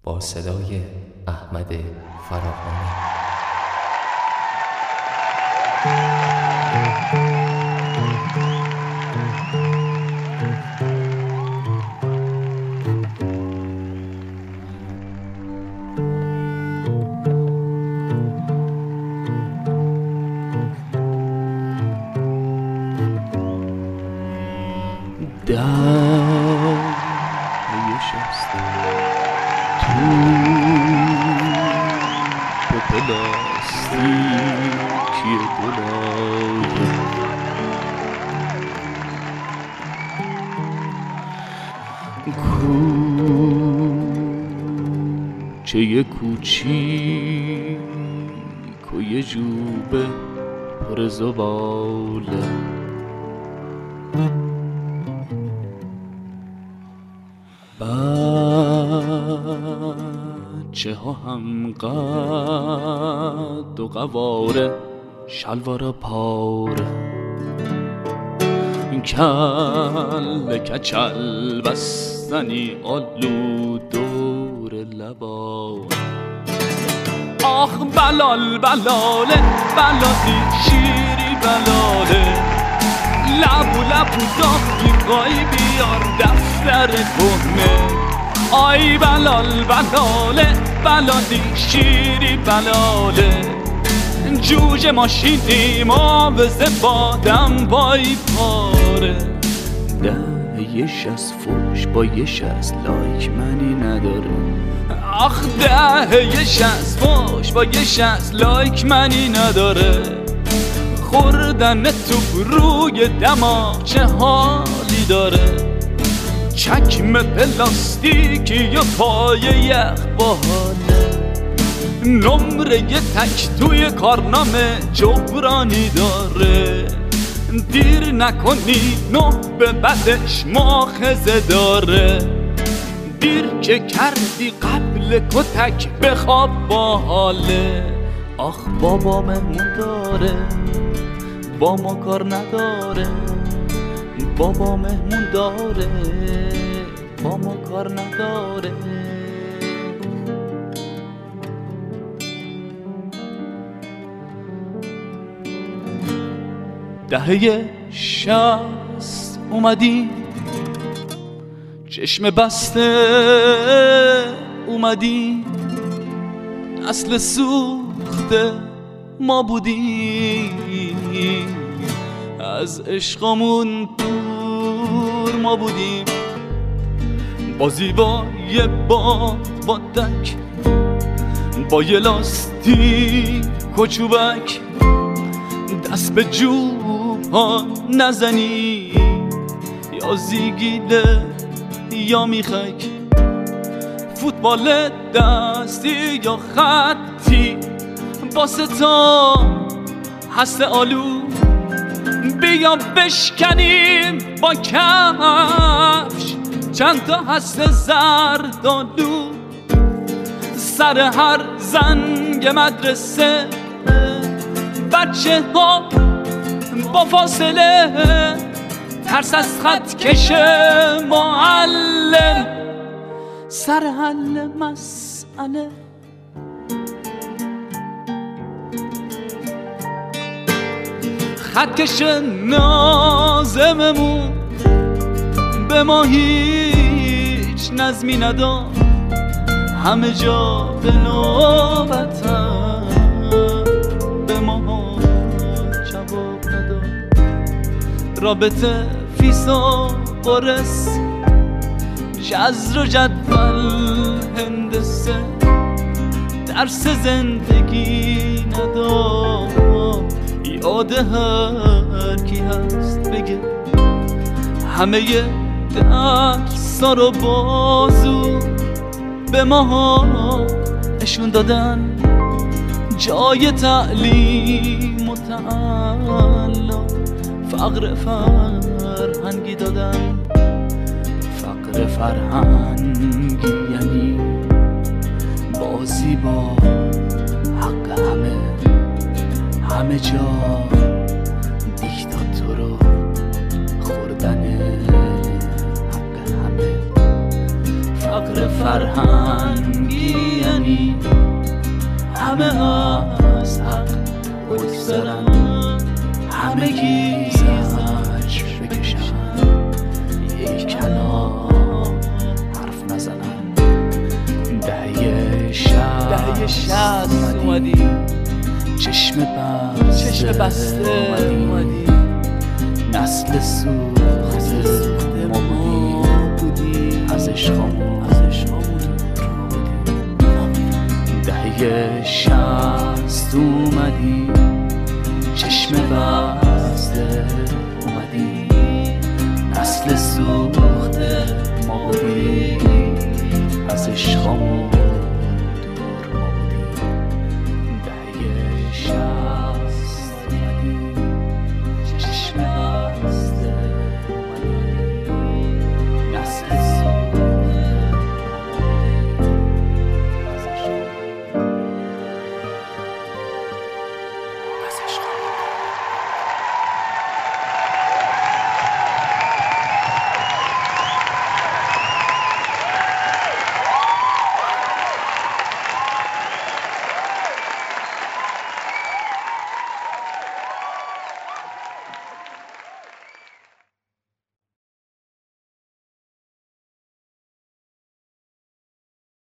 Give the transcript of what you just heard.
با صدای احمد فراهانی. کوچه کوچیک و یه جوبه پر زباله، بچه ها هم قد و قواره، شلوار پاره، کل کچل بستنی آلو دور لبا. آخ بلال بلاله بلالی شیری بلاله، لبو داخلی بیار دفتر کهنه. آی بلال بلاله بلالی شیری بلاله، جوجه ماشینی ماوزه بادم پای پاره. دهیش از فوش با یش از لایک منی نداره. آخ دهیش از فوش با یش از لایک منی نداره. خوردن تو روی دماغ چه حالی داره. چکم پلاستیکی یا پای یخ باحاله. نمره تک توی کارنامه جبرانی داره. دیر نکنی نه به بعدش ماخذه داره. دیر که کردی قبل کتک بخواب باحاله. آخ بابا مهمون داره با ما کار نداره. بابا مهمون داره با ما کار نداره. دهه 60 اومدی چشم بسته اومدی، اصل سوخته ما بودی. از عشقمون دور ما بودیم، بازی با یه بادک، با یه لاستیک و چوبک. دست به جوب ها نزنی، یا زیگیده یا میخک. فوتبال دستی یا خطی، با ستا هست آلو. بیا بشکنیم با کفش چند تا هست زردالو. سر هر زنگ مدرسه بچه ها با فاصله، ترس از خط کشه معلم. سر حل مسئله خط کشه نازممون به ما هیچ نظمی نداد. همه جا به نوبتن به ما جواب نداد. رابطه فیس و قرص، جذر و جدول هندسه، درس زندگی نداد. یاد هر کی هست بگه همه درسا رو بازو به ما اشون دادن. جای تعلیم و تعلم فقر فرهنگی دادن. فقر فرهنگی یعنی بازی با حق همه جا دیکتاتور رو خوردن حق همه. فقر فرهنگی همه از حق بگذرن، همگی زجر بکشن، یک کلام حرف نزنن. دهه 60 اومدی، چشم بسته اومدی، نسل سوخته ما بودی، از عشقامون دهه 60 اومدی، چشم بسته اومدی، نسل سوخته ما بودی، از عشقامون